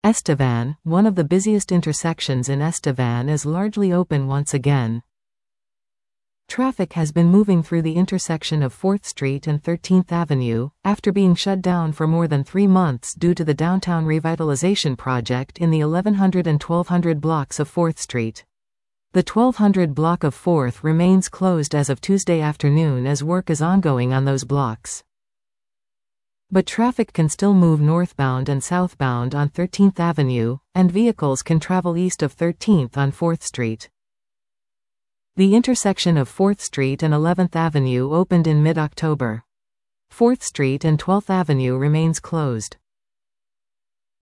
Estevan, one of the busiest intersections in Estevan, is largely open once again. Traffic has been moving through the intersection of 4th Street and 13th Avenue, after being shut down for more than 3 months due to the downtown revitalization project in the 1100 and 1200 blocks of 4th Street. The 1200 block of 4th remains closed as of Tuesday afternoon as work is ongoing on those blocks. But traffic can still move northbound and southbound on 13th Avenue, and vehicles can travel east of 13th on 4th Street. The intersection of 4th Street and 11th Avenue opened in mid-October. 4th Street and 12th Avenue remains closed.